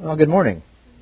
Well, good morning.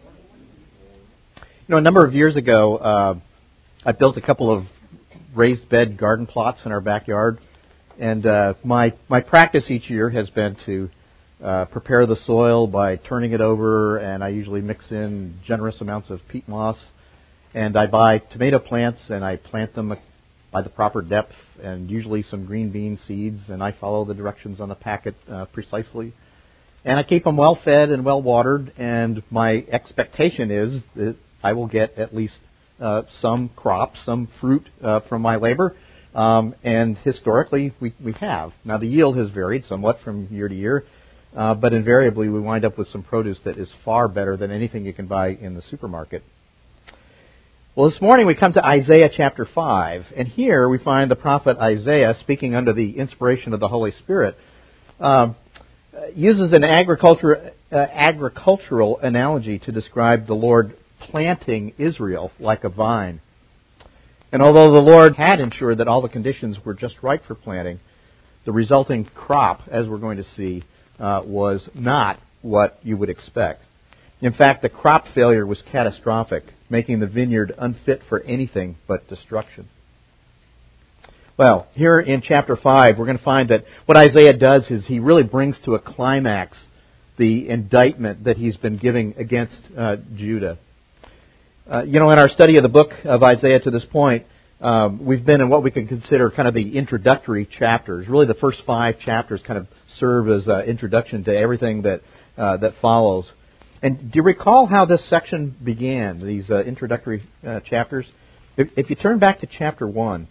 A number of years ago, I built a couple of raised bed garden plots in our backyard, and my practice each year has been to prepare the soil by turning it over, and I usually mix in generous amounts of peat moss, and I buy tomato plants and I plant them by the proper depth, and usually some green bean seeds, and I follow the directions on the packet precisely. And I keep them well fed and well watered, and my expectation is that I will get at least some crop, some fruit from my labor, and historically we have. Now the yield has varied somewhat from year to year, but invariably we wind up with some produce that is far better than anything you can buy in the supermarket. Well, this morning we come to Isaiah chapter 5, and here we find the prophet Isaiah speaking under the inspiration of the Holy Spirit. Uses an agricultural analogy to describe the Lord planting Israel like a vine. And although the Lord had ensured that all the conditions were just right for planting, the resulting crop, as we're going to see, was not what you would expect. In fact, the crop failure was catastrophic, making the vineyard unfit for anything but destruction. Well, here in chapter 5, we're going to find that what Isaiah does is he really brings to a climax the indictment that he's been giving against Judah. In our study of the book of Isaiah to this point, we've been in what we can consider kind of the introductory chapters. Really, the first 5 chapters kind of serve as an introduction to everything that follows. And do you recall how this section began, these introductory chapters? If you turn back to chapter 1,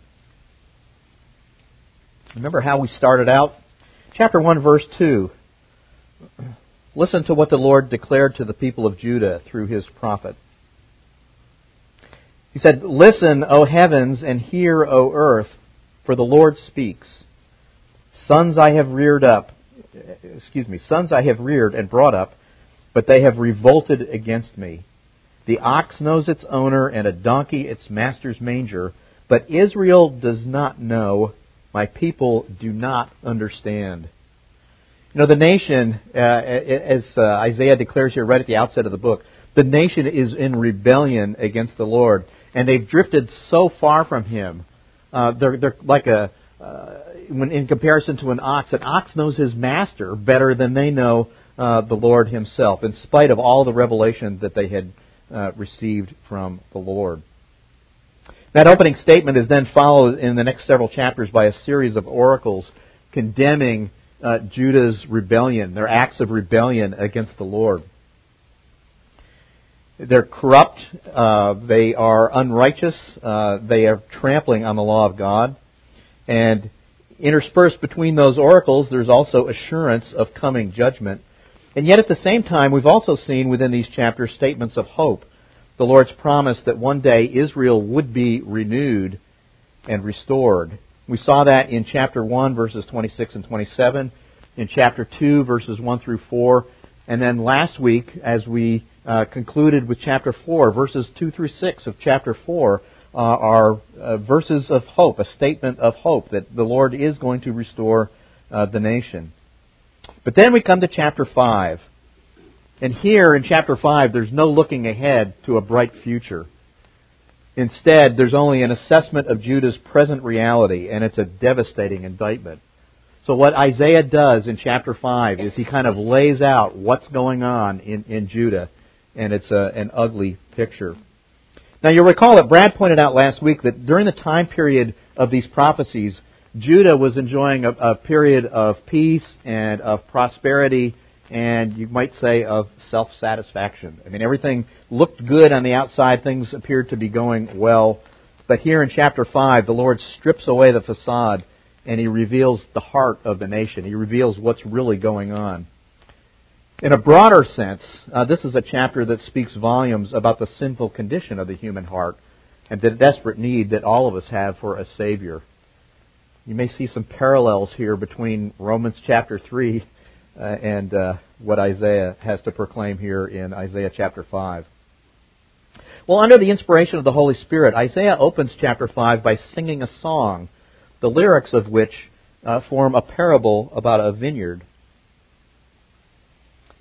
remember how we started out? Chapter 1, verse 2. Listen to what the Lord declared to the people of Judah through his prophet. He said, "Listen, O heavens, and hear, O earth, for the Lord speaks. Sons I have reared and brought up, but they have revolted against me. The ox knows its owner, and a donkey its master's manger, but Israel does not know. My people do not understand." The nation, as Isaiah declares here right at the outset of the book, the nation is in rebellion against the Lord, and they've drifted so far from Him. They're like when in comparison to an ox knows his master better than they know the Lord Himself, in spite of all the revelation that they had received from the Lord. That opening statement is then followed in the next several chapters by a series of oracles condemning Judah's rebellion, their acts of rebellion against the Lord. They're corrupt, they are unrighteous, they are trampling on the law of God, and interspersed between those oracles there's also assurance of coming judgment. And yet at the same time we've also seen within these chapters statements of hope. The Lord's promise that one day Israel would be renewed and restored. We saw that in chapter 1, verses 26 and 27, in chapter 2, verses 1 through 4, and then last week, as we concluded with chapter 4, verses 2 through 6 of chapter 4 are verses of hope, a statement of hope that the Lord is going to restore the nation. But then we come to chapter 5. And here in chapter 5, there's no looking ahead to a bright future. Instead, there's only an assessment of Judah's present reality, and it's a devastating indictment. So what Isaiah does in chapter 5 is he kind of lays out what's going on in Judah, and it's an ugly picture. Now you'll recall that Brad pointed out last week that during the time period of these prophecies, Judah was enjoying a period of peace and of prosperity, and you might say of self-satisfaction. I mean, everything looked good on the outside. Things appeared to be going well. But here in chapter 5, the Lord strips away the facade and He reveals the heart of the nation. He reveals what's really going on. In a broader sense, this is a chapter that speaks volumes about the sinful condition of the human heart and the desperate need that all of us have for a Savior. You may see some parallels here between Romans chapter 3 and what Isaiah has to proclaim here in Isaiah chapter 5. Well, under the inspiration of the Holy Spirit, Isaiah opens chapter 5 by singing a song, the lyrics of which form a parable about a vineyard.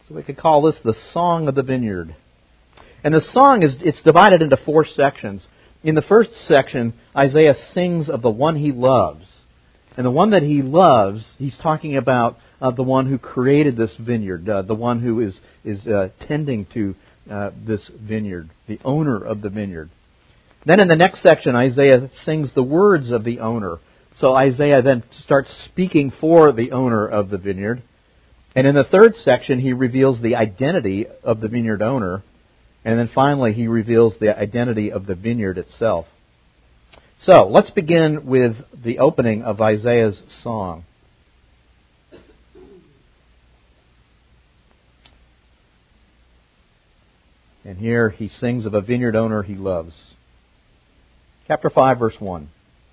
So we could call this the Song of the Vineyard. And the song it's divided into 4 sections. In the first section, Isaiah sings of the one he loves. And the one that he loves, he's talking about the one who created this vineyard, the one who is tending to this vineyard, the owner of the vineyard. Then in the next section, Isaiah sings the words of the owner. So Isaiah then starts speaking for the owner of the vineyard. And in the third section, he reveals the identity of the vineyard owner. And then finally, he reveals the identity of the vineyard itself. So, let's begin with the opening of Isaiah's song. And here he sings of a vineyard owner he loves. Chapter 5, verse 1.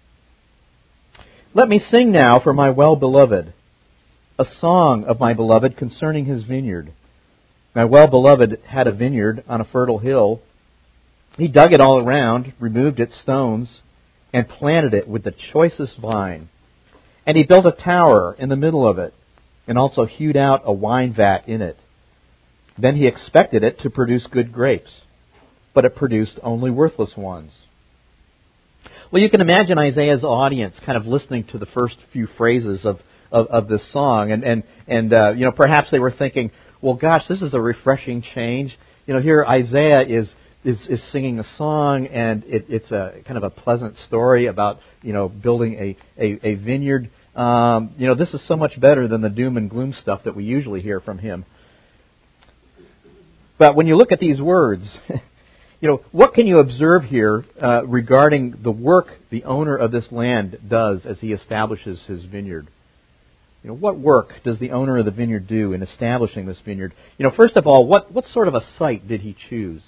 Let me sing now for my well-beloved, a song of my beloved concerning his vineyard. My well-beloved had a vineyard on a fertile hill. He dug it all around, removed its stones, and planted it with the choicest vine. And he built a tower in the middle of it, and also hewed out a wine vat in it. Then he expected it to produce good grapes, but it produced only worthless ones. Well, you can imagine Isaiah's audience kind of listening to the first few phrases of this song, and perhaps they were thinking, well, gosh, this is a refreshing change. Here Isaiah is singing a song, and it's a kind of a pleasant story about building a vineyard. This is so much better than the doom and gloom stuff that we usually hear from him. But when you look at these words, what can you observe here regarding the work the owner of this land does as he establishes his vineyard? What work does the owner of the vineyard do in establishing this vineyard? First of all, what sort of a site did he choose?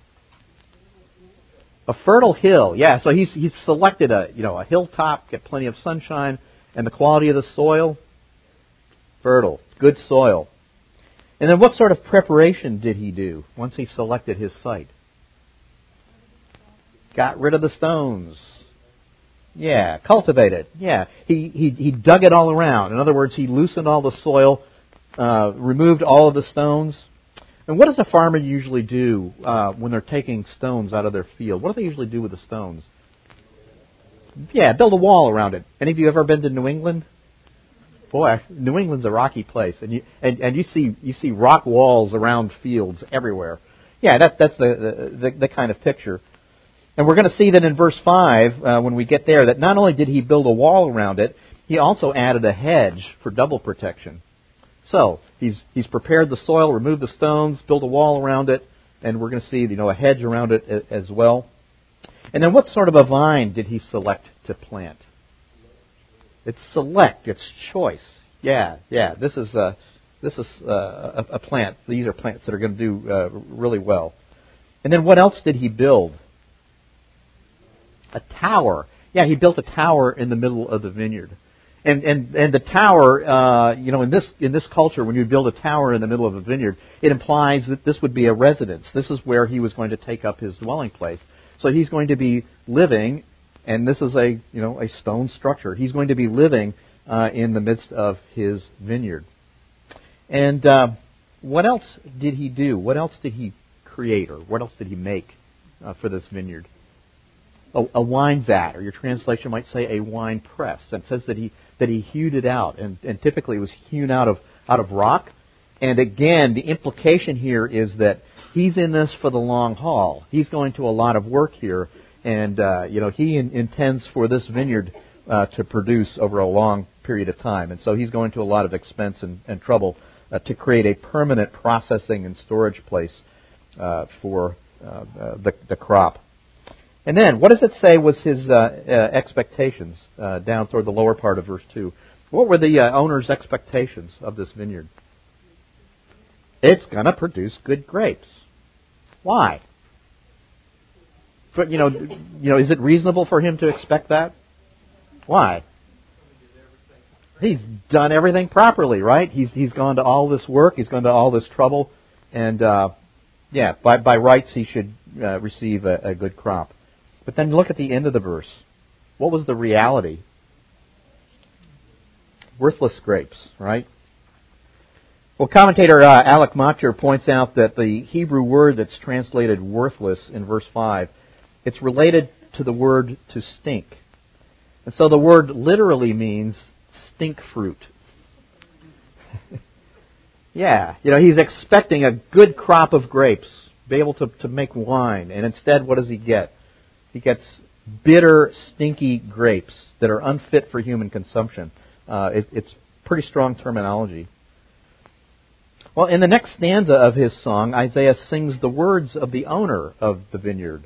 A fertile hill. Yeah, so he's selected a hilltop, get plenty of sunshine, and the quality of the soil, fertile, good soil. And then what sort of preparation did he do once he selected his site? Got rid of the stones. Yeah, cultivated. Yeah, he dug it all around. In other words, he loosened all the soil, removed all of the stones. And what does a farmer usually do when they're taking stones out of their field? What do they usually do with the stones? Yeah, build a wall around it. Any of you ever been to New England? Boy, New England's a rocky place, and you see rock walls around fields everywhere. Yeah, that's the kind of picture. And we're going to see that in verse 5, when we get there, that not only did he build a wall around it, he also added a hedge for double protection. So, he's prepared the soil, removed the stones, built a wall around it, and we're going to see a hedge around it as well. And then what sort of a vine did he select to plant? It's select, it's choice. Yeah. This is a plant. These are plants that are going to do really well. And then what else did he build? A tower. Yeah, he built a tower in the middle of the vineyard. And the tower, in this culture, when you build a tower in the middle of a vineyard, it implies that this would be a residence. This is where he was going to take up his dwelling place. So he's going to be living, and this is a stone structure. He's going to be living in the midst of his vineyard. And what else did he do? What else did he create, or what else did he make for this vineyard? A wine vat, or your translation might say a wine press. And it says that he hewed it out, and typically it was hewn out of rock. And again, the implication here is that he's in this for the long haul. He's going to a lot of work here, and he intends for this vineyard to produce over a long period of time. And so he's going to a lot of expense and trouble to create a permanent processing and storage place for the crop. And then, what does it say was his expectations down toward the lower part of verse 2? What were the owner's expectations of this vineyard? It's going to produce good grapes. Why? Is it reasonable for him to expect that? Why? He's done everything properly, right? He's gone to all this work, he's gone to all this trouble, and by rights he should receive a good crop. But then look at the end of the verse. What was the reality? Worthless grapes, right? Well, commentator Alec Motcher points out that the Hebrew word that's translated worthless in verse 5, it's related to the word to stink. And so the word literally means stink fruit. Yeah, he's expecting a good crop of grapes, be able to make wine, and instead what does he get? He gets bitter, stinky grapes that are unfit for human consumption. It's pretty strong terminology. Well, in the next stanza of his song, Isaiah sings the words of the owner of the vineyard.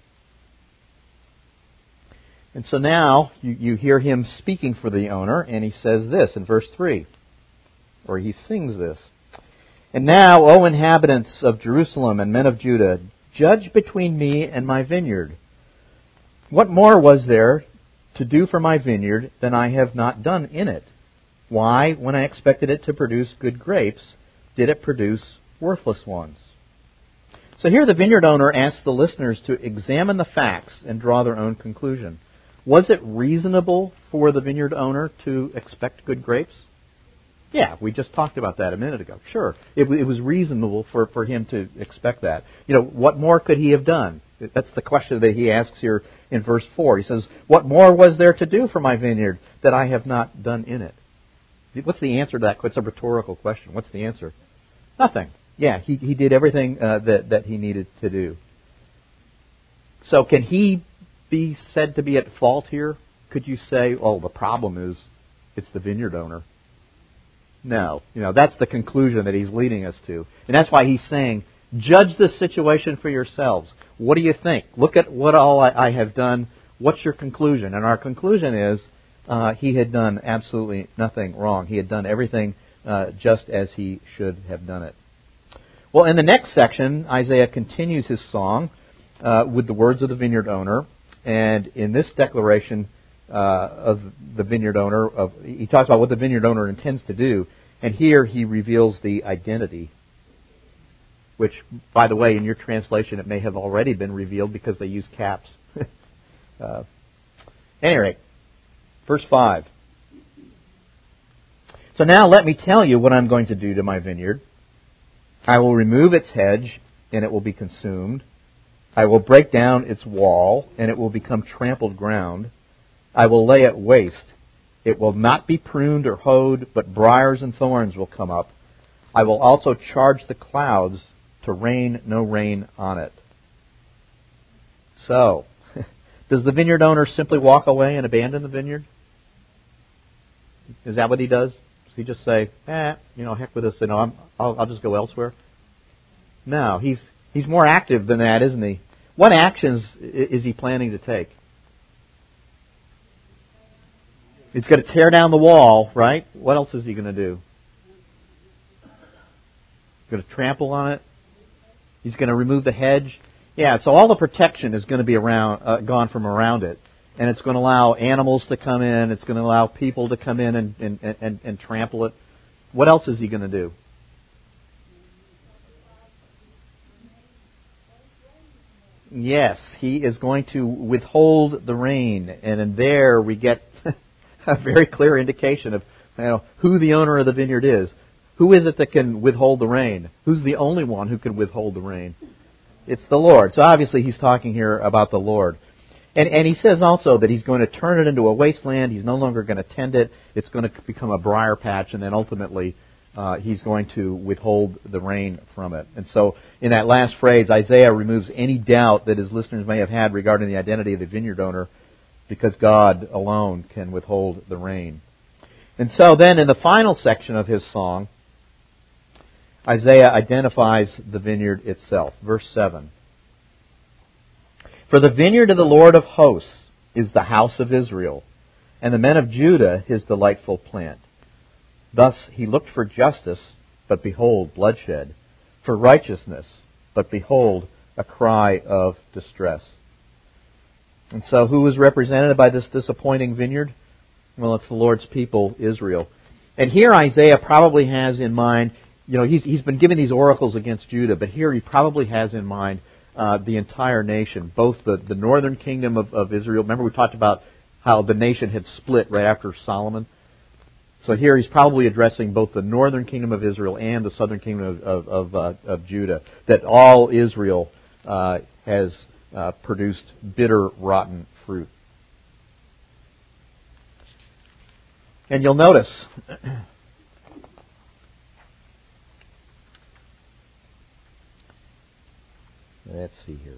And so now you hear him speaking for the owner, and he says this in verse 3, or he sings this. And now, O inhabitants of Jerusalem and men of Judah, judge between me and my vineyard. What more was there to do for my vineyard than I have not done in it? Why, when I expected it to produce good grapes, did it produce worthless ones? So here the vineyard owner asks the listeners to examine the facts and draw their own conclusion. Was it reasonable for the vineyard owner to expect good grapes? Yeah, we just talked about that a minute ago. Sure, it was reasonable for him to expect that. What more could he have done? That's the question that he asks here in verse 4. He says, what more was there to do for my vineyard that I have not done in it? What's the answer to that? It's a rhetorical question. What's the answer? Nothing. Yeah, he did everything that he needed to do. So can he be said to be at fault here? Could you say, oh, the problem is it's the vineyard owner? No. That's the conclusion that he's leading us to. And that's why he's saying, judge the situation for yourselves. What do you think? Look at what all I have done. What's your conclusion? And our conclusion is he had done absolutely nothing wrong. He had done everything just as he should have done it. Well, in the next section, Isaiah continues his song with the words of the vineyard owner. And in this declaration of the vineyard owner, he talks about what the vineyard owner intends to do. And here he reveals the identity, which, by the way, in your translation, it may have already been revealed because they use caps. Any rate, verse 5. So now let me tell you what I'm going to do to my vineyard. I will remove its hedge, and it will be consumed. I will break down its wall, and it will become trampled ground. I will lay it waste. It will not be pruned or hoed, but briars and thorns will come up. I will also charge the clouds to rain no rain on it. So, does the vineyard owner simply walk away and abandon the vineyard? Is that what he does? Does he just say, heck with this, I'll just go elsewhere? No, he's more active than that, isn't he? What actions is he planning to take? He's going to tear down the wall, right? What else is he going to do? He's going to trample on it. He's going to remove the hedge. Yeah, so all the protection is going to be gone from around it. And it's going to allow animals to come in. It's going to allow people to come in and trample it. What else is he going to do? Yes, he is going to withhold the rain. And in there we get a very clear indication of who the owner of the vineyard is. Who is it that can withhold the rain? Who's the only one who can withhold the rain? It's the Lord. So obviously he's talking here about the Lord. And he says also that he's going to turn it into a wasteland. He's no longer going to tend it. It's going to become a briar patch, and then ultimately he's going to withhold the rain from it. And so in that last phrase, Isaiah removes any doubt that his listeners may have had regarding the identity of the vineyard owner, because God alone can withhold the rain. And so then in the final section of his song, Isaiah identifies the vineyard itself. Verse 7. For the vineyard of the Lord of hosts is the house of Israel, and the men of Judah his delightful plant. Thus he looked for justice, but behold, bloodshed, for righteousness, but behold, a cry of distress. And so who is represented by this disappointing vineyard? Well, it's the Lord's people, Israel. And here Isaiah probably has in mind, he's been given these oracles against Judah, but here he probably has in mind the entire nation, both the northern kingdom of Israel. Remember we talked about how the nation had split right after Solomon? So here he's probably addressing both the northern kingdom of Israel and the southern kingdom of Judah, that all Israel has produced bitter, rotten fruit. And you'll notice, let's see here.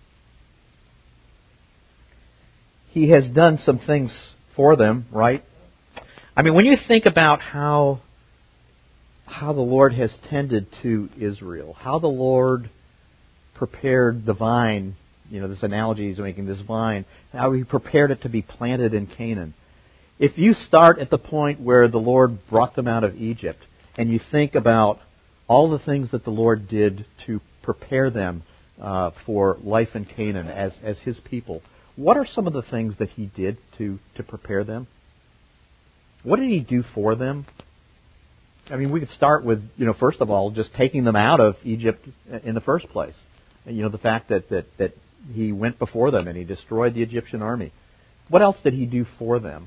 He has done some things for them, right? I mean, when you think about how the Lord has tended to Israel, how the Lord prepared the vine, this analogy he's making, this vine, how he prepared it to be planted in Canaan. If you start at the point where the Lord brought them out of Egypt, and you think about all the things that the Lord did to prepare them for life in Canaan as His people, what are some of the things that He did to prepare them? What did He do for them? I mean, we could start with, first of all, just taking them out of Egypt in the first place. And, the fact that He went before them and He destroyed the Egyptian army. What else did He do for them?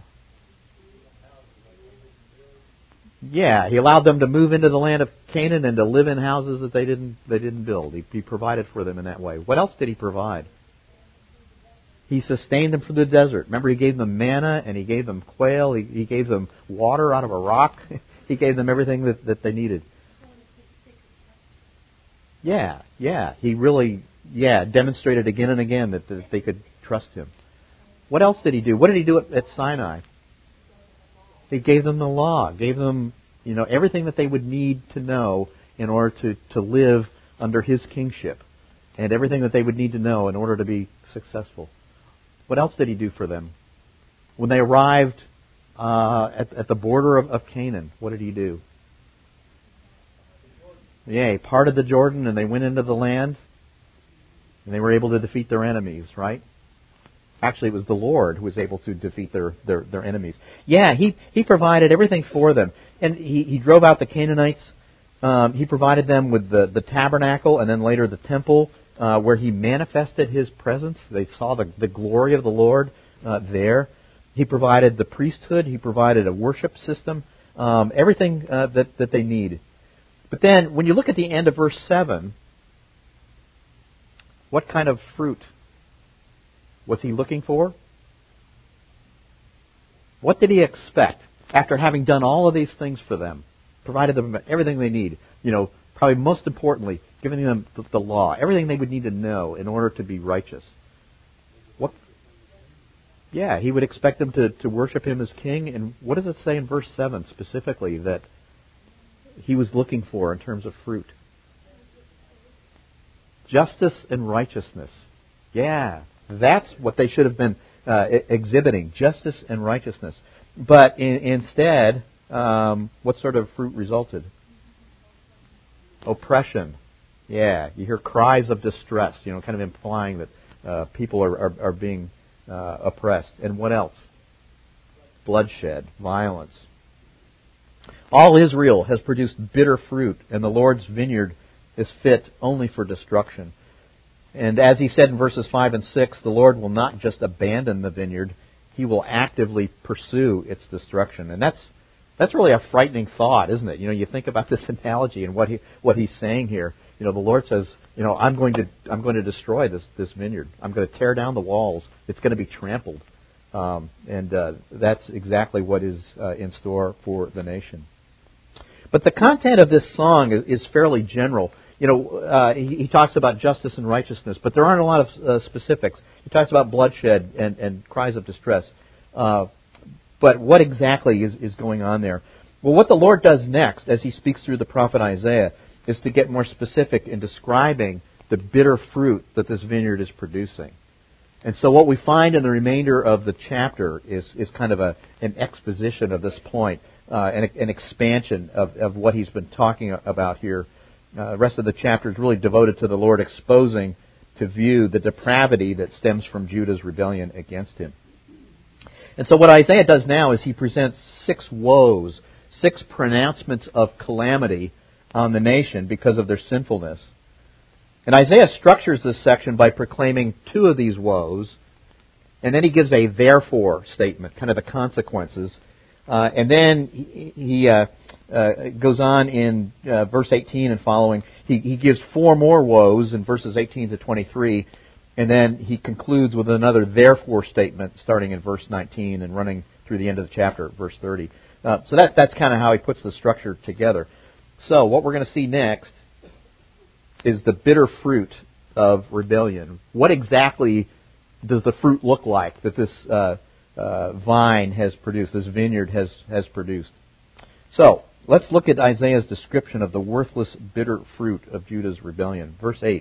Yeah, He allowed them to move into the land of Canaan and to live in houses that they didn't build. He provided for them in that way. What else did He provide? He sustained them through the desert. Remember, He gave them manna and He gave them quail. He gave them water out of a rock. He gave them everything that they needed. Yeah. He really, demonstrated again and again that they could trust Him. What else did He do? What did He do at Sinai? He gave them the law, gave them, everything that they would need to know in order to live under His kingship, and everything that they would need to know in order to be successful. What else did He do for them? When they arrived at the border of Canaan, what did He do? Yeah, He parted the Jordan and they went into the land, and they were able to defeat their enemies, right? Actually, it was the Lord who was able to defeat their enemies. Yeah, He provided everything for them. And He drove out the Canaanites. He provided them with the tabernacle and then later the temple where He manifested His presence. They saw the glory of the Lord there. He provided the priesthood. He provided a worship system. Everything that they need. But then, when you look at the end of verse 7, what kind of fruit was He looking for? What did He expect after having done all of these things for them? Provided them everything they need. Probably most importantly, giving them the law, everything they would need to know in order to be righteous. What? Yeah, He would expect them to worship Him as King. And what does it say in verse 7 specifically that He was looking for in terms of fruit? Justice and righteousness. Yeah, that's what they should have been exhibiting, justice and righteousness. But instead, what sort of fruit resulted? Oppression. Yeah, you hear cries of distress, kind of implying that people are being oppressed. And what else? Bloodshed, violence. All Israel has produced bitter fruit, and the Lord's vineyard is fit only for destruction. And as He said in verses 5 and 6, the Lord will not just abandon the vineyard, He will actively pursue its destruction. And that's really a frightening thought, isn't it? You think about this analogy and what He's saying here. The Lord says, I'm going to destroy this vineyard. I'm going to tear down the walls. It's going to be trampled. And that's exactly what is in store for the nation. But the content of this song is fairly general. He talks about justice and righteousness, but there aren't a lot of specifics. He talks about bloodshed and cries of distress. But what exactly is going on there? Well, what the Lord does next, as He speaks through the prophet Isaiah, is to get more specific in describing the bitter fruit that this vineyard is producing. And so what we find in the remainder of the chapter is kind of an exposition of this point, an expansion of what He's been talking about here. The rest of the chapter is really devoted to the Lord exposing to view the depravity that stems from Judah's rebellion against Him. And so what Isaiah does now is he presents 6 woes, 6 pronouncements of calamity on the nation because of their sinfulness. And Isaiah structures this section by proclaiming 2 of these woes, and then he gives a therefore statement, kind of the consequences. And then he goes on in verse 18 and following. He gives four more woes in verses 18 to 23, and then he concludes with another therefore statement starting in verse 19 and running through the end of the chapter, verse 30. So that's kind of how he puts the structure together. So what we're going to see next is the bitter fruit of rebellion. What exactly does the fruit look like that this vine has produced, this vineyard has produced? So let's look at Isaiah's description of the worthless, bitter fruit of Judah's rebellion. Verse 8.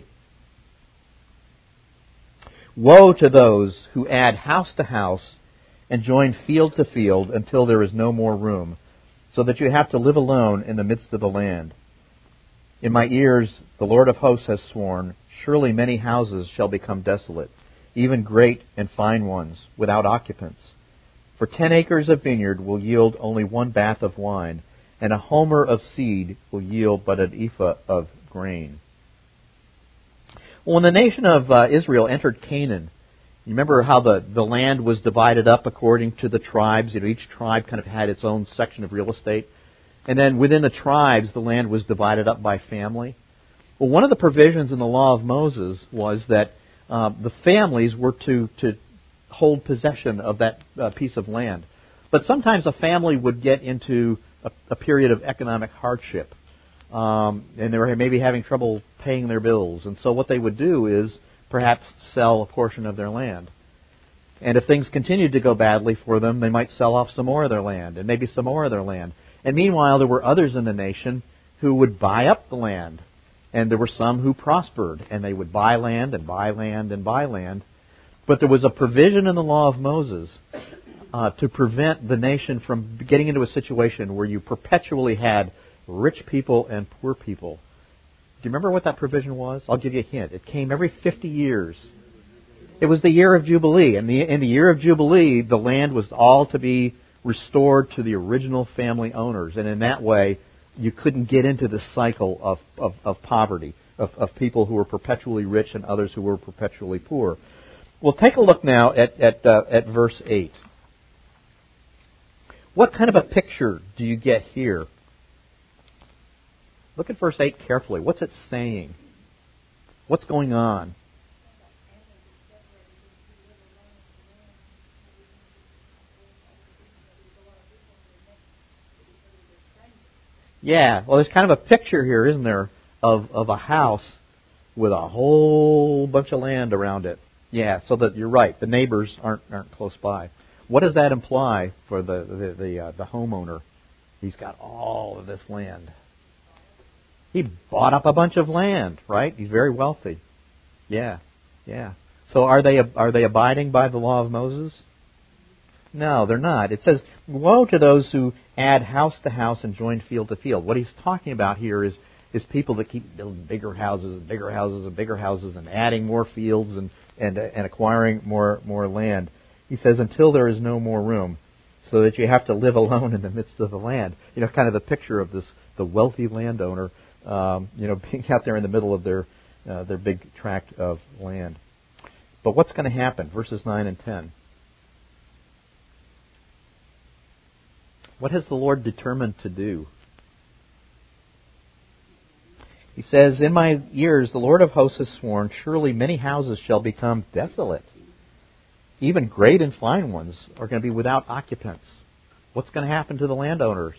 Woe to those who add house to house and join field to field until there is no more room, so that you have to live alone in the midst of the land. In my ears the Lord of hosts has sworn, surely many houses shall become desolate, even great and fine ones, without occupants. For 10 acres of vineyard will yield only one bath of wine, and a homer of seed will yield but an ephah of grain. Well, when the nation of Israel entered Canaan, you remember how the land was divided up according to the tribes. Each tribe kind of had its own section of real estate. And then within the tribes, the land was divided up by family. Well, one of the provisions in the law of Moses was that the families were to hold possession of that piece of land. But sometimes a family would get into a period of economic hardship. And they were maybe having trouble paying their bills. And so what they would do is perhaps sell a portion of their land. And if things continued to go badly for them, they might sell off some more of their land, and maybe some more of their land. And meanwhile, there were others in the nation who would buy up the land. And there were some who prospered, and they would buy land and buy land and buy land. But there was a provision in the law of Moses to prevent the nation from getting into a situation where you perpetually had rich people and poor people. Do you remember what that provision was? I'll give you a hint. It came every 50 years. It was the year of Jubilee. And in the year of Jubilee, the land was all to be restored to the original family owners. And in that way, you couldn't get into this cycle of poverty, of people who were perpetually rich and others who were perpetually poor. Well, take a look now at verse 8. What kind of a picture do you get here? Look at verse 8 carefully. What's it saying? What's going on? Yeah, well, there's kind of a picture here, isn't there, of a house with a whole bunch of land around it. Yeah, so that you're right. The neighbors aren't close by. What does that imply for the homeowner? He's got all of this land. He bought up a bunch of land, right? He's very wealthy. Yeah. So are they abiding by the law of Moses? No, they're not. It says, woe to those who add house to house and join field to field. What he's talking about here is people that keep building bigger houses and bigger houses and bigger houses and adding more fields and acquiring more land. He says, until there is no more room, so that you have to live alone in the midst of the land. Kind of the picture of the wealthy landowner, being out there in the middle of their big tract of land. But what's going to happen? Verses 9 and 10. What has the Lord determined to do? He says, in my ears the Lord of hosts has sworn, surely many houses shall become desolate. Even great and fine ones are going to be without occupants. What's going to happen to the landowners?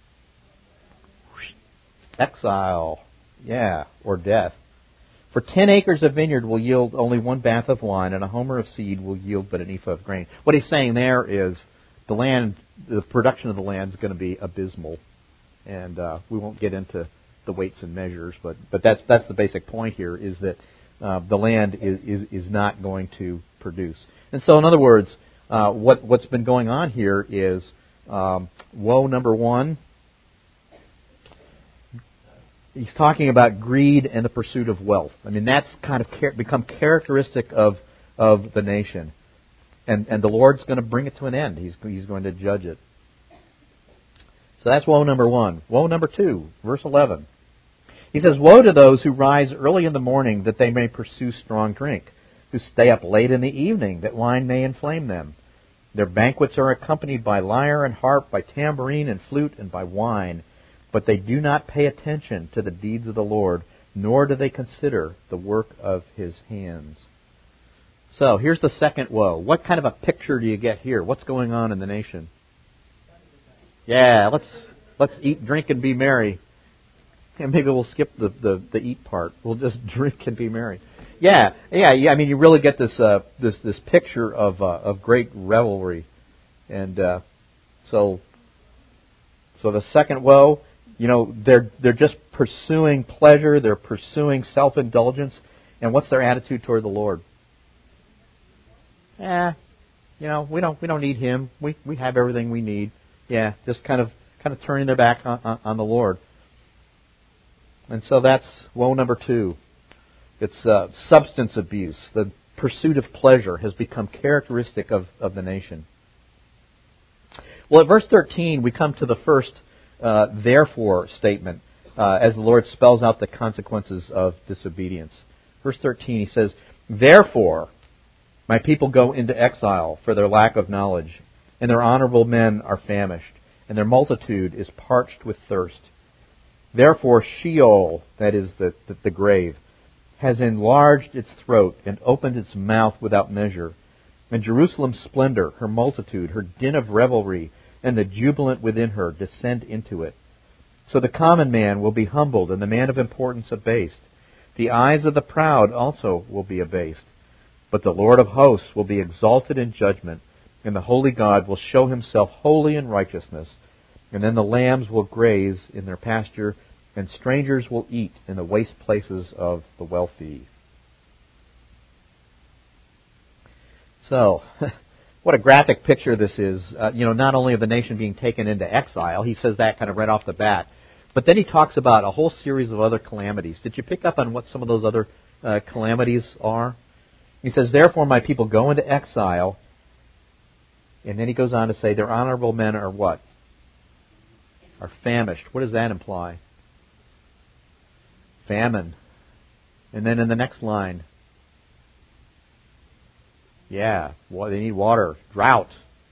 Exile. Or death. For 10 acres of vineyard will yield only one bath of wine, and a homer of seed will yield but an ephah of grain. What he's saying there is the production of the land is going to be abysmal. And we won't get into the weights and measures, but that's the basic point here, is that the land is not going to produce. And so, in other words, what's been going on here is woe number one. He's talking about greed and the pursuit of wealth. I mean, that's kind of become characteristic of the nation. And the Lord's going to bring it to an end. He's going to judge it. So that's woe number one. Woe number two, verse 11. He says, woe to those who rise early in the morning that they may pursue strong drink, who stay up late in the evening that wine may inflame them. Their banquets are accompanied by lyre and harp, by tambourine and flute, and by wine. But they do not pay attention to the deeds of the Lord, nor do they consider the work of His hands. So, here's the second woe. What kind of a picture do you get here? What's going on in the nation? Yeah, let's eat, drink, and be merry. And maybe we'll skip the eat part. We'll just drink and be merry. Yeah. I mean, you really get this picture of great revelry, and so the second woe, they're just pursuing pleasure. They're pursuing self-indulgence, and what's their attitude toward the Lord? We don't need Him. We have everything we need. Yeah, just kind of turning their back on the Lord. And so that's woe number 2. It's substance abuse. The pursuit of pleasure has become characteristic of the nation. Well, at verse 13, we come to the first therefore statement as the Lord spells out the consequences of disobedience. Verse 13, He says, "Therefore my people go into exile for their lack of knowledge, and their honorable men are famished, and their multitude is parched with thirst. Therefore Sheol," that is the grave, "has enlarged its throat and opened its mouth without measure. And Jerusalem's splendor, her multitude, her din of revelry, and the jubilant within her descend into it. So the common man will be humbled, and the man of importance abased. The eyes of the proud also will be abased. But the Lord of hosts will be exalted in judgment, and the holy God will show Himself holy in righteousness. And then the lambs will graze in their pasture, and strangers will eat in the waste places of the wealthy." So, what a graphic picture this is. Not only of the nation being taken into exile, he says that kind of right off the bat, but then he talks about a whole series of other calamities. Did you pick up on what some of those other calamities are? He says, "Therefore my people go into exile," and then he goes on to say, "Their honorable men are what? Are famished." What does that imply? Famine. And then in the next line, they need water. Drought.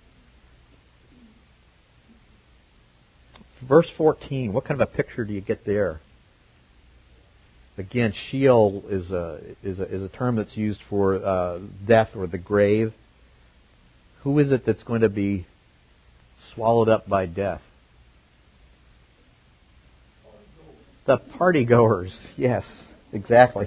Verse 14, what kind of a picture do you get there? Again, Sheol is a term that's used for death or the grave. Who is it that's going to be swallowed up by death? The party goers. Yes, exactly.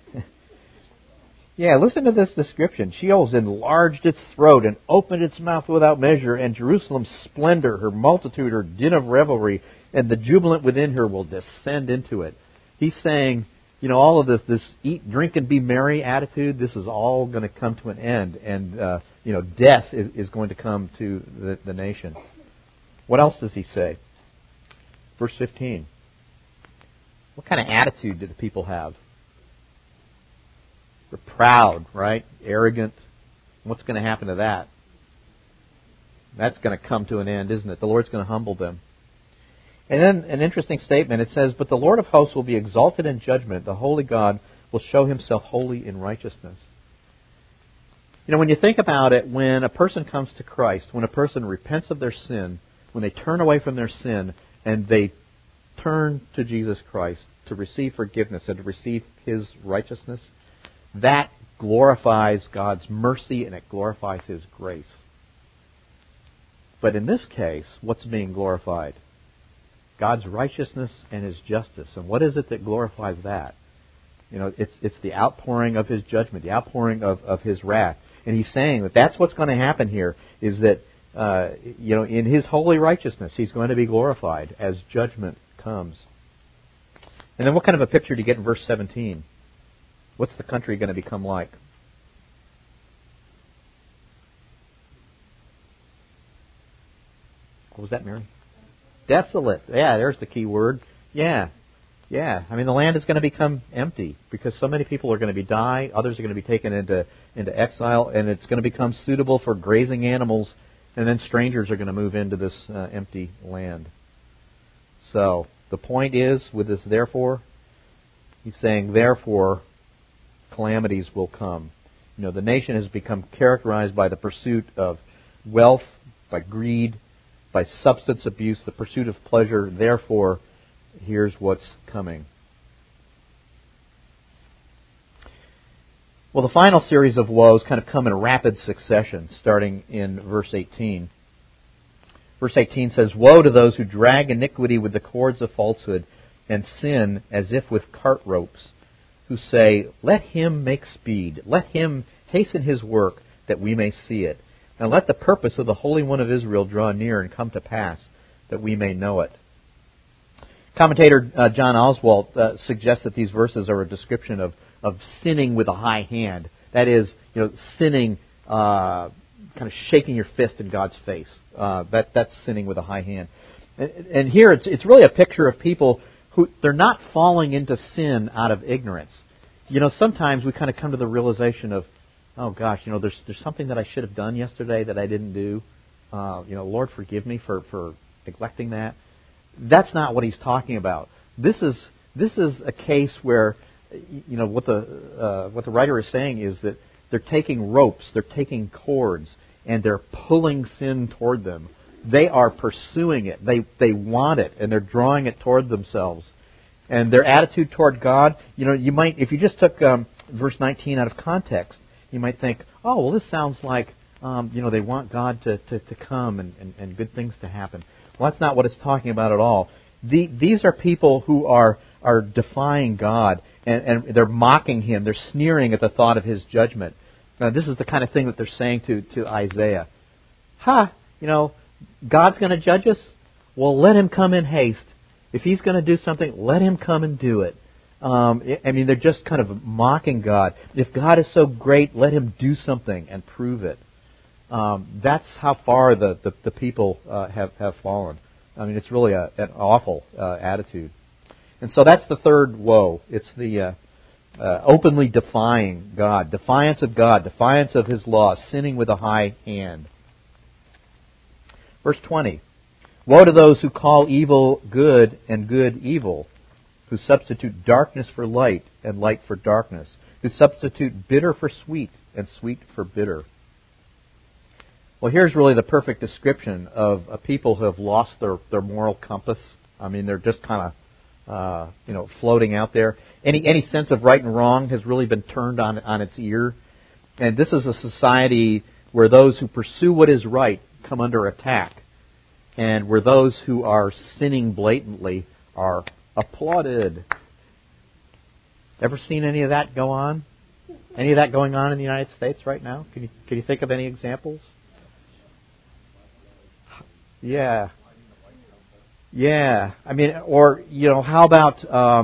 Yeah, listen to this description. Sheol's enlarged its throat and opened its mouth without measure, and Jerusalem's splendor, her multitude, her din of revelry, and the jubilant within her will descend into it. He's saying, all of this eat, drink, and be merry attitude, this is all going to come to an end, and death is going to come to the nation. What else does he say? Verse 15. What kind of attitude do the people have? They're proud, right? Arrogant. What's going to happen to that? That's going to come to an end, isn't it? The Lord's going to humble them. And then an interesting statement. It says, "But the Lord of hosts will be exalted in judgment. The holy God will show Himself holy in righteousness." When you think about it, when a person comes to Christ, when a person repents of their sin, when they turn away from their sin, and they turn to Jesus Christ to receive forgiveness and to receive His righteousness, that glorifies God's mercy and it glorifies His grace. But in this case, what's being glorified? God's righteousness and His justice. And what is it that glorifies that? It's the outpouring of His judgment, the outpouring of His wrath. And He's saying that that's what's going to happen here, is that in His holy righteousness, He's going to be glorified as judgment comes. And then what kind of a picture do you get in verse 17? What's the country going to become like? What was that, Mary? Desolate. Yeah, there's the key word. Yeah. I mean, the land is going to become empty because so many people are going to die. Others are going to be taken into exile, and it's going to become suitable for grazing animals, and then strangers are going to move into this empty land. So the point is, with this therefore, he's saying, therefore, calamities will come. The nation has become characterized by the pursuit of wealth, by greed, by substance abuse, the pursuit of pleasure. Therefore, here's what's coming. Well, the final series of woes kind of come in rapid succession, starting in verse 18. Verse 18 says, "Woe to those who drag iniquity with the cords of falsehood, and sin as if with cart ropes, who say, 'Let him make speed, let him hasten his work, that we may see it. And let the purpose of the Holy One of Israel draw near and come to pass, that we may know it.'" Commentator John Oswalt suggests that these verses are a description of sinning with a high hand. That is, sinning, kind of shaking your fist in God's face. That's sinning with a high hand. And here it's really a picture of people who they're not falling into sin out of ignorance. Sometimes we kind of come to the realization of, oh gosh, there's something that I should have done yesterday that I didn't do. Lord, forgive me for neglecting that. That's not what he's talking about. This is a case where, what the writer is saying is that they're taking ropes, they're taking cords, and they're pulling sin toward them. They are pursuing it. They want it, and they're drawing it toward themselves. And their attitude toward God, you might, if you just took verse 19 out of context, you might think, oh, well, this sounds like, they want God to come and good things to happen. Well, that's not what it's talking about at all. These are people who are defying God, and they're mocking Him. They're sneering at the thought of His judgment. Now, this is the kind of thing that they're saying to Isaiah. God's going to judge us? Well, let Him come in haste. If He's going to do something, let Him come and do it. They're just kind of mocking God. If God is so great, let Him do something and prove it. That's how far the people have fallen. It's really an awful attitude. And so that's the third woe. It's the openly defying God, defiance of God, defiance of His law, sinning with a high hand. Verse 20, "Woe to those who call evil good and good evil, who substitute darkness for light and light for darkness, who substitute bitter for sweet and sweet for bitter." Well, here's really the perfect description of a people who have lost their moral compass. They're just kind of, floating out there. Any sense of right and wrong has really been turned on its ear. And this is a society where those who pursue what is right come under attack, and where those who are sinning blatantly are applauded. Ever seen any of that go on? Any of that going on in the United States right now? Can you think of any examples? Yeah. How about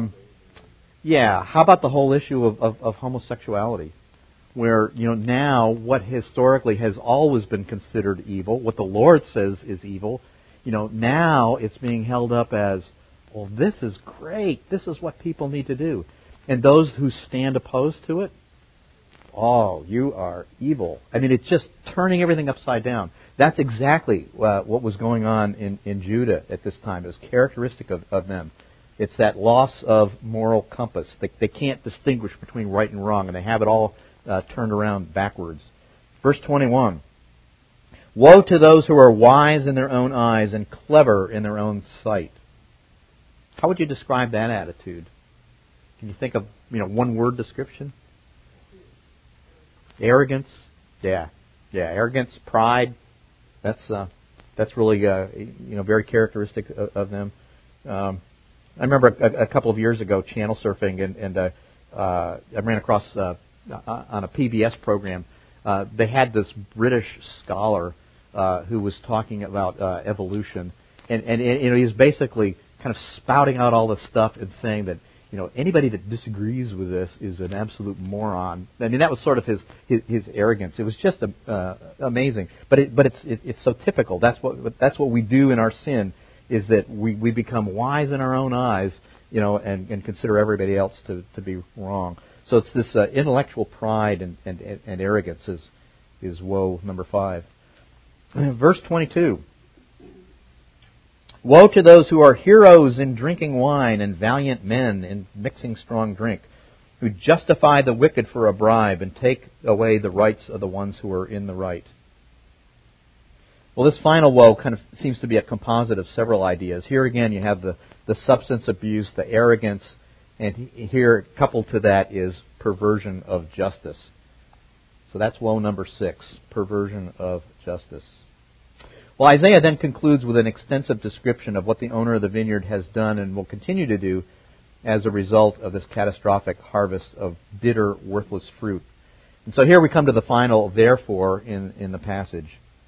the whole issue of homosexuality, where now what historically has always been considered evil, what the Lord says is evil, now it's being held up as, well, this is great. This is what people need to do. And those who stand opposed to it, oh, you are evil. It's just turning everything upside down. That's exactly what was going on in Judah at this time. It was characteristic of them. It's that loss of moral compass. They can't distinguish between right and wrong, and they have it all turned around backwards. Verse 21, "Woe to those who are wise in their own eyes and clever in their own sight." How would you describe that attitude? Can you think of one-word description? Arrogance. Yeah. Arrogance, pride. That's really very characteristic of them. I remember a couple of years ago channel surfing, and I ran across on a PBS program. They had this British scholar who was talking about evolution, and he was basically kind of spouting out all this stuff and saying that anybody that disagrees with this is an absolute moron. That was sort of his arrogance. It was just amazing. But it's so typical. That's what we do in our sin, is that we become wise in our own eyes, and consider everybody else to be wrong. So it's this intellectual pride and arrogance is woe number 5. Verse 22. "Woe to those who are heroes in drinking wine and valiant men in mixing strong drink, who justify the wicked for a bribe and take away the rights of the ones who are in the right." Well, this final woe kind of seems to be a composite of several ideas. Here again you have the substance abuse, the arrogance, and here coupled to that is perversion of justice. So that's woe number 6, perversion of justice. Well, Isaiah then concludes with an extensive description of what the owner of the vineyard has done and will continue to do as a result of this catastrophic harvest of bitter, worthless fruit. And so here we come to the final therefore in the passage.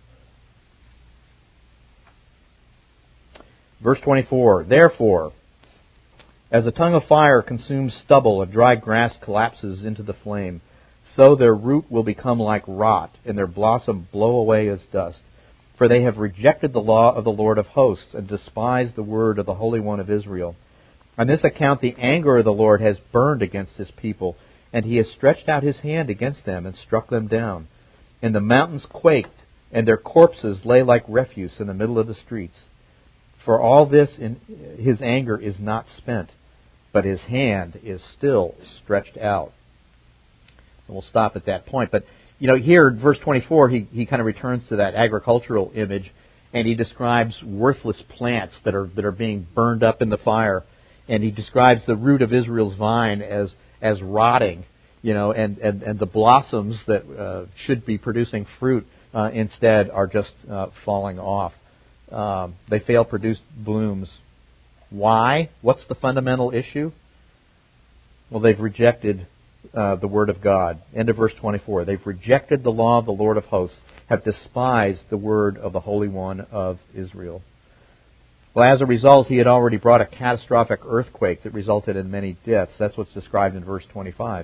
Verse 24, therefore, as a tongue of fire consumes stubble, and dry grass collapses into the flame, so their root will become like rot, and their blossom blow away as dust. For they have rejected the law of the Lord of hosts, and despised the word of the Holy One of Israel. On this account the anger of the Lord has burned against his people, and he has stretched out his hand against them, and struck them down. And the mountains quaked, and their corpses lay like refuse in the middle of the streets. For all this, his anger is not spent, but his hand is still stretched out. And we'll stop at that point. But, here in verse 24, he kind of returns to that agricultural image, and he describes worthless plants that are being burned up in the fire. And he describes the root of Israel's vine as rotting, and the blossoms that should be producing fruit instead are just falling off. They fail to produce blooms. Why? What's the fundamental issue? Well, they've rejected the Word of God. End of verse 24. They've rejected the law of the Lord of hosts, have despised the word of the Holy One of Israel. Well, as a result, he had already brought a catastrophic earthquake that resulted in many deaths. That's what's described in verse 25.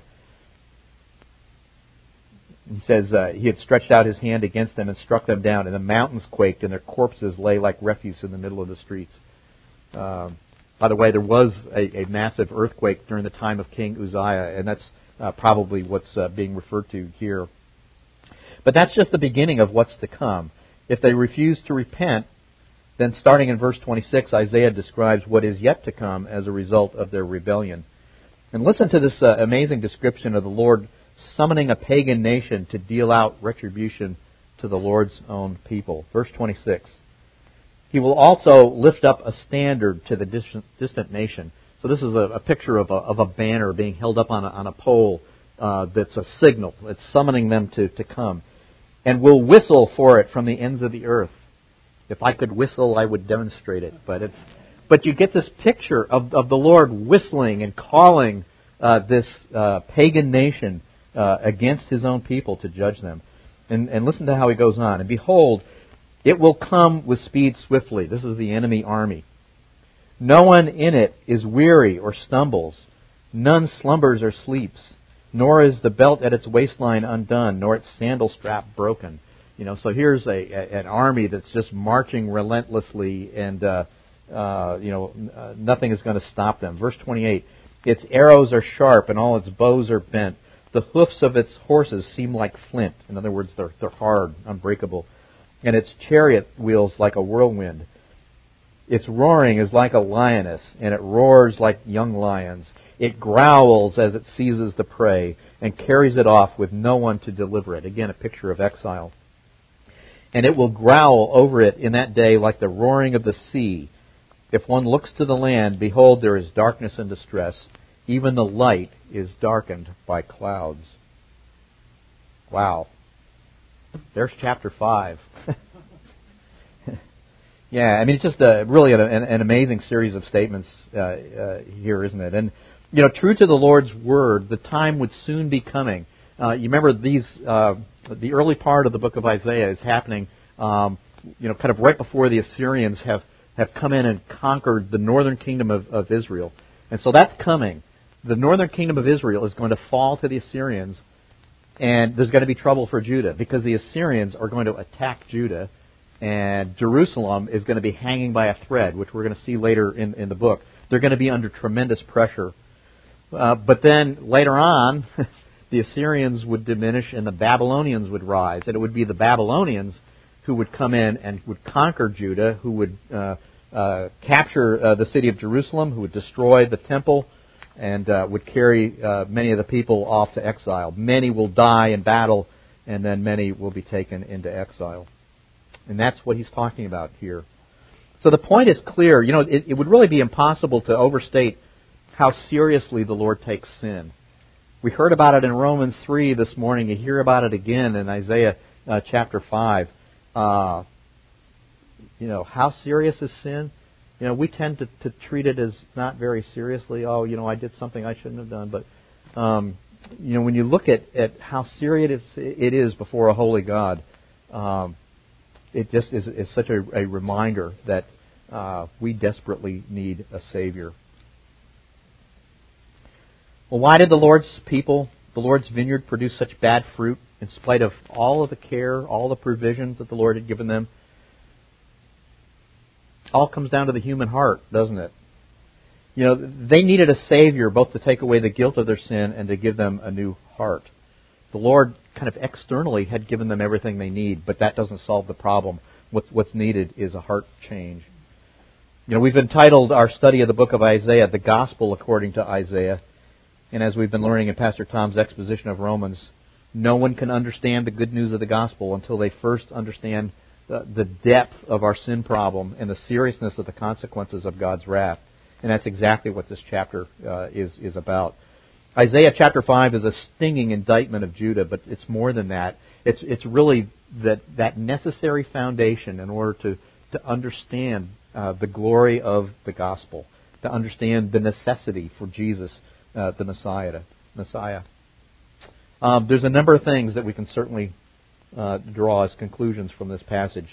He says he had stretched out his hand against them and struck them down, and the mountains quaked, and their corpses lay like refuse in the middle of the streets. By the way, there was a massive earthquake during the time of King Uzziah, and that's probably what's being referred to here. But that's just the beginning of what's to come. If they refuse to repent, then starting in verse 26, Isaiah describes what is yet to come as a result of their rebellion. And listen to this amazing description of the Lord summoning a pagan nation to deal out retribution to the Lord's own people. Verse 26. He will also lift up a standard to the distant nation. So this is a picture of a banner being held up on a pole that's a signal. It's summoning them to come. And will whistle for it from the ends of the earth. If I could whistle, I would demonstrate it. But you get this picture of the Lord whistling and calling this pagan nation against his own people to judge them. And listen to how he goes on. And behold, it will come with speed swiftly. This is the enemy army. No one in it is weary or stumbles. None slumbers or sleeps. Nor is the belt at its waistline undone, nor its sandal strap broken. So here's an army that's just marching relentlessly, and nothing is going to stop them. Verse 28. Its arrows are sharp, and all its bows are bent. The hoofs of its horses seem like flint. In other words, they're hard, unbreakable. And its chariot wheels like a whirlwind. Its roaring is like a lioness, and it roars like young lions. It growls as it seizes the prey, and carries it off with no one to deliver it. Again, a picture of exile. And it will growl over it in that day like the roaring of the sea. If one looks to the land, behold, there is darkness and distress. Even the light is darkened by clouds. Wow. There's chapter 5. Yeah, I mean, it's just really an amazing series of statements here, isn't it? And, true to the Lord's word, the time would soon be coming. You remember the early part of the book of Isaiah is happening, kind of right before the Assyrians have come in and conquered the northern kingdom of Israel. And so that's coming. The northern kingdom of Israel is going to fall to the Assyrians, and there's going to be trouble for Judah because the Assyrians are going to attack Judah, and Jerusalem is going to be hanging by a thread, which we're going to see later in the book. They're going to be under tremendous pressure. But then later on, the Assyrians would diminish and the Babylonians would rise. And it would be the Babylonians who would come in and would conquer Judah, who would capture the city of Jerusalem, who would destroy the temple, and would carry many of the people off to exile. Many will die in battle, and then many will be taken into exile. And that's what he's talking about here. So the point is clear. It would really be impossible to overstate how seriously the Lord takes sin. We heard about it in Romans 3 this morning. You hear about it again in Isaiah chapter 5. How serious is sin? We tend to treat it as not very seriously. I did something I shouldn't have done. But, when you look at how serious it is before a holy God, it just is such a reminder that we desperately need a Savior. Well, why did the Lord's people, the Lord's vineyard, produce such bad fruit in spite of all of the care, all the provision that the Lord had given them? All comes down to the human heart, doesn't it? They needed a Savior both to take away the guilt of their sin and to give them a new heart. The Lord kind of externally had given them everything they need, but that doesn't solve the problem. What's needed is a heart change. We've entitled our study of the book of Isaiah, The Gospel According to Isaiah. And as we've been learning in Pastor Tom's exposition of Romans, no one can understand the good news of the gospel until they first understand the depth of our sin problem and the seriousness of the consequences of God's wrath. And that's exactly what this chapter is about. Isaiah chapter 5 is a stinging indictment of Judah, but it's more than that. It's really that necessary foundation in order to understand the glory of the gospel, to understand the necessity for Jesus, the Messiah. There's a number of things that we can certainly draw as conclusions from this passage.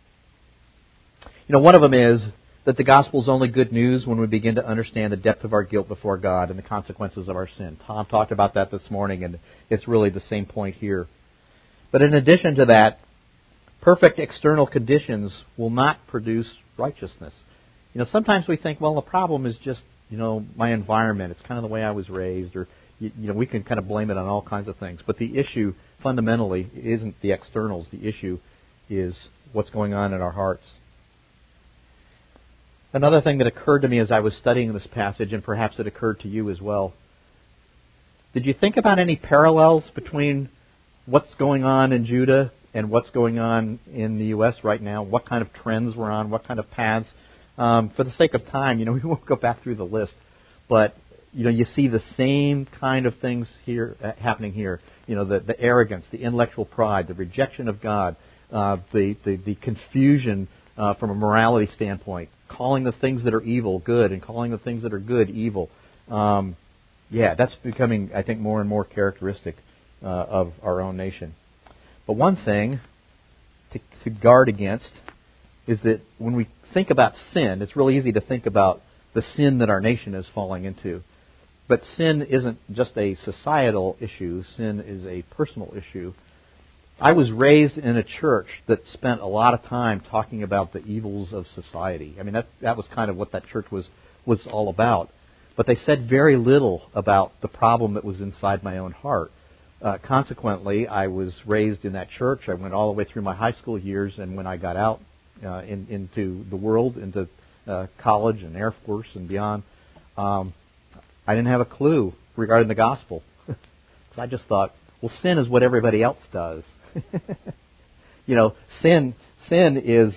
One of them is that the gospel is only good news when we begin to understand the depth of our guilt before God and the consequences of our sin. Tom talked about that this morning, and it's really the same point here. But in addition to that, perfect external conditions will not produce righteousness. Sometimes we think, well, the problem is just, my environment. It's kind of the way I was raised, or, we can kind of blame it on all kinds of things. But the issue fundamentally isn't the externals. The issue is what's going on in our hearts. Another thing that occurred to me as I was studying this passage, and perhaps it occurred to you as well, did you think about any parallels between what's going on in Judah and what's going on in the U.S. right now? What kind of trends we're on? What kind of paths? For the sake of time, we won't go back through the list, but you see the same kind of things here happening here. The arrogance, the intellectual pride, the rejection of God, the confusion from a morality standpoint, calling the things that are evil good and calling the things that are good evil. That's becoming, I think, more and more characteristic of our own nation. But one thing to guard against is that when we think about sin, it's really easy to think about the sin that our nation is falling into. But sin isn't just a societal issue. Sin is a personal issue. I was raised in a church that spent a lot of time talking about the evils of society. I mean, that was kind of what that church was all about. But they said very little about the problem that was inside my own heart. Consequently, I was raised in that church. I went all the way through my high school years, and when I got out into the world, into college and Air Force and beyond, I didn't have a clue regarding the gospel. So I just thought, well, sin is what everybody else does. Sin is,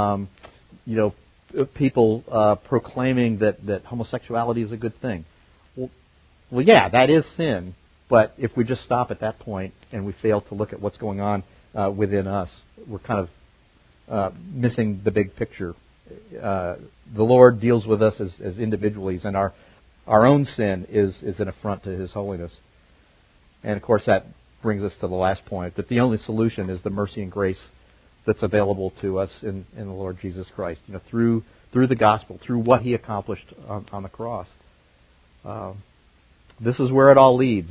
people proclaiming that homosexuality is a good thing. Well, yeah, that is sin. But if we just stop at that point and we fail to look at what's going on within us, we're kind of missing the big picture. The Lord deals with us as individuals, and our own sin is an affront to His holiness. And of course, that brings us to the last point, that the only solution is the mercy and grace that's available to us in the Lord Jesus Christ. Through the gospel, through what He accomplished on the cross. This is where it all leads.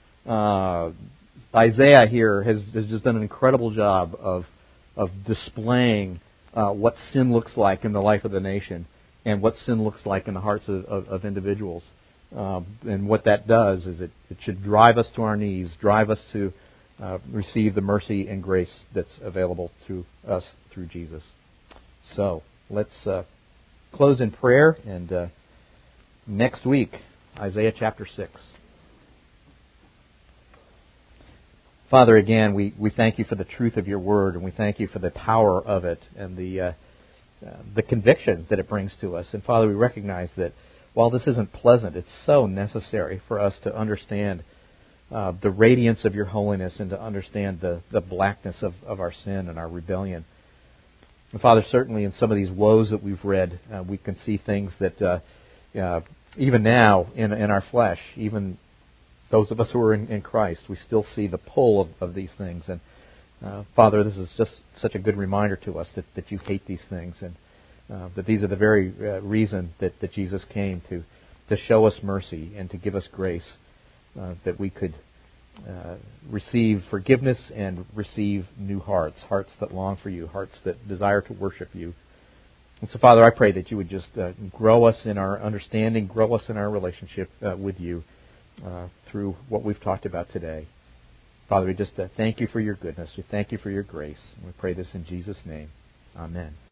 Isaiah here has just done an incredible job of displaying what sin looks like in the life of the nation and what sin looks like in the hearts of individuals. And what that does is it should drive us to our knees, drive us to receive the mercy and grace that's available to us through Jesus. So let's close in prayer, and next week, Isaiah chapter 6. Father, again, we thank you for the truth of your word, and we thank you for the power of it and the conviction that it brings to us. And Father, we recognize that while this isn't pleasant, it's so necessary for us to understand the radiance of your holiness and to understand the blackness of our sin and our rebellion. And Father, certainly in some of these woes that we've read, we can see things that even now in our flesh, even those of us who are in Christ, we still see the pull of these things. And Father, this is just such a good reminder to us that you hate these things, and that these are the very reason that Jesus came to show us mercy and to give us grace, that we could receive forgiveness and receive new hearts that long for you, hearts that desire to worship you. And so, Father, I pray that you would just grow us in our understanding, grow us in our relationship with you through what we've talked about today. Father, we just thank you for your goodness. We thank you for your grace. And we pray this in Jesus' name. Amen.